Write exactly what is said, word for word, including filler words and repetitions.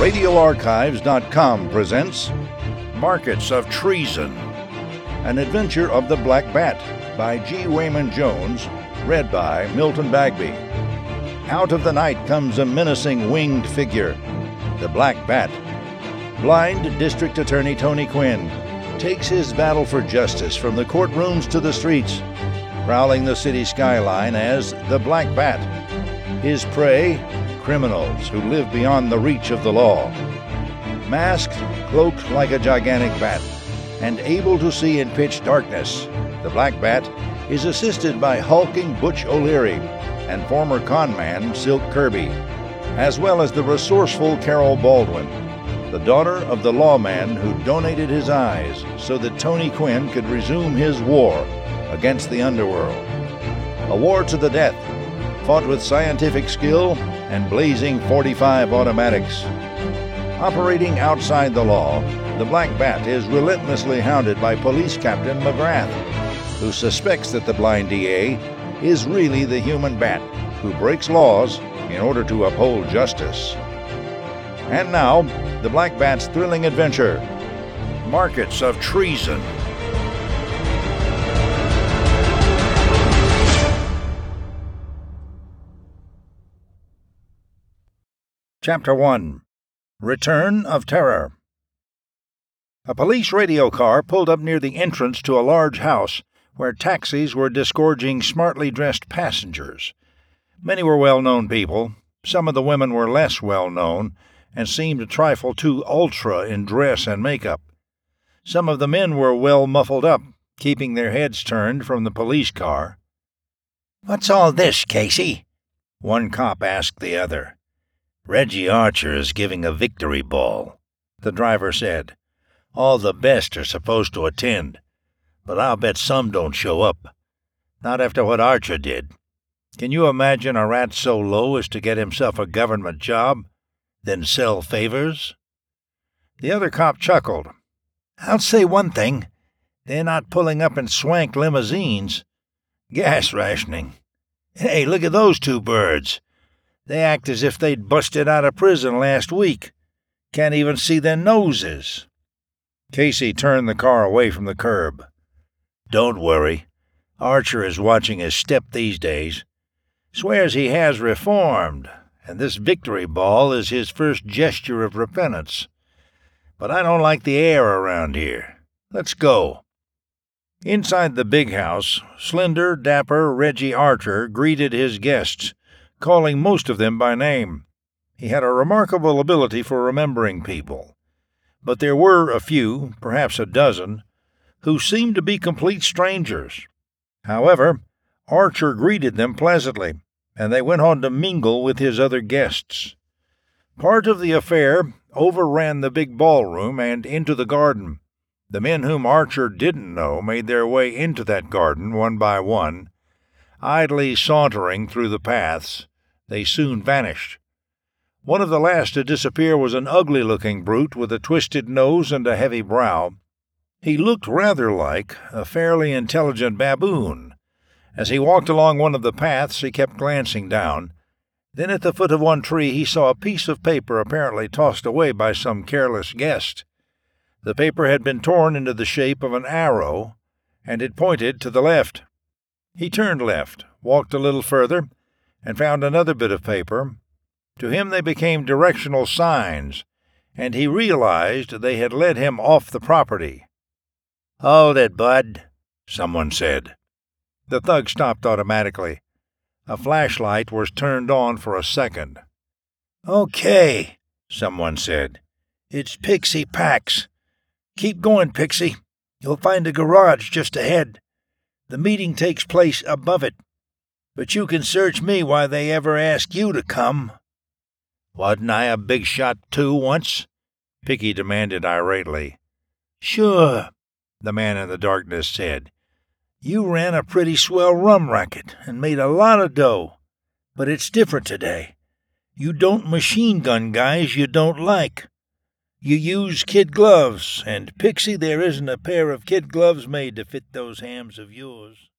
radio archives dot com presents Markets of Treason, an adventure of the Black Bat by G. Raymond Jones, read by Milton Bagby. Out of the night comes a menacing winged figure, the Black Bat. Blind District Attorney Tony Quinn takes his battle for justice from the courtrooms to the streets, prowling the city skyline as the Black Bat. His prey, criminals who live beyond the reach of the law. Masked, cloaked like a gigantic bat, and able to see in pitch darkness, the Black Bat is assisted by hulking Butch O'Leary and former conman Silk Kirby, as well as the resourceful Carol Baldwin, the daughter of the lawman who donated his eyes so that Tony Quinn could resume his war against the underworld. A war to the death, fought with scientific skill and blazing forty-five automatics. Operating outside the law, the Black Bat is relentlessly hounded by Police Captain McGrath, who suspects that the blind D A is really the human bat who breaks laws in order to uphold justice. And now, the Black Bat's thrilling adventure, Markets of Treason. Chapter one. Return of Terror. A police radio car pulled up near the entrance to a large house where taxis were disgorging smartly dressed passengers. Many were well-known people. Some of the women were less well-known and seemed a trifle too ultra in dress and makeup. Some of the men were well muffled up, keeping their heads turned from the police car. "What's all this, Casey?" one cop asked the other. "Reggie Archer is giving a victory ball," the driver said. "All the best are supposed to attend, but I'll bet some don't show up. Not after what Archer did. Can you imagine a rat so low as to get himself a government job, then sell favors?" The other cop chuckled. "I'll say one thing. They're not pulling up in swank limousines. Gas rationing. Hey, look at those two birds. They act as if they'd busted out of prison last week. Can't even see their noses." Casey turned the car away from the curb. "Don't worry. Archer is watching his step these days. Swears he has reformed, and this victory ball is his first gesture of repentance. But I don't like the air around here. Let's go." Inside the big house, slender, dapper Reggie Archer greeted his guests, calling most of them by name. He had a remarkable ability for remembering people. But there were a few, perhaps a dozen, who seemed to be complete strangers. However, Archer greeted them pleasantly, and they went on to mingle with his other guests. Part of the affair overran the big ballroom and into the garden. The men whom Archer didn't know made their way into that garden one by one. Idly sauntering through the paths, they soon vanished. One of the last to disappear was an ugly-looking brute with a twisted nose and a heavy brow. He looked rather like a fairly intelligent baboon. As he walked along one of the paths, he kept glancing down. Then at the foot of one tree he saw a piece of paper apparently tossed away by some careless guest. The paper had been torn into the shape of an arrow, and it pointed to the left. He turned left, walked a little further, and found another bit of paper. To him they became directional signs, and he realized they had led him off the property. "Hold it, bud," someone said. The thug stopped automatically. A flashlight was turned on for a second. "Okay," someone said. "It's Pixie Pax. Keep going, Pixie. You'll find a garage just ahead. The meeting takes place above it. But you can search me why they ever ask you to come." "Wasn't I a big shot, too, once?" Picky demanded irately. "Sure," the man in the darkness said. "You ran a pretty swell rum racket and made a lot of dough. But it's different today. You don't machine gun guys you don't like. You use kid gloves, and, Pixie, there isn't a pair of kid gloves made to fit those hams of yours."